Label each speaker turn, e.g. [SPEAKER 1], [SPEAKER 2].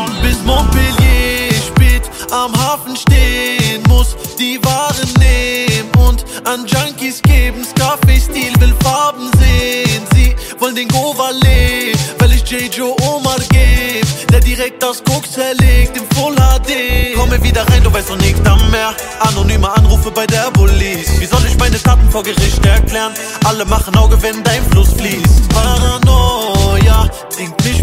[SPEAKER 1] Bis Montpellier spät am Hafen stehen muss, die Waren nehmen und an Junkies geben. Scarface-Stil will Farben sehen. Sie wollen den Govalet, weil ich J-Joe Omar geb, der direkt das Koks zerlegt im Full HD. Komme wieder rein, du weißt noch nicht am Meer. Anonyme Anrufe bei der Police. Wie soll ich meine Taten vor Gericht erklären? Alle machen Auge, wenn dein Fluss fließt. Paranoia bringt mich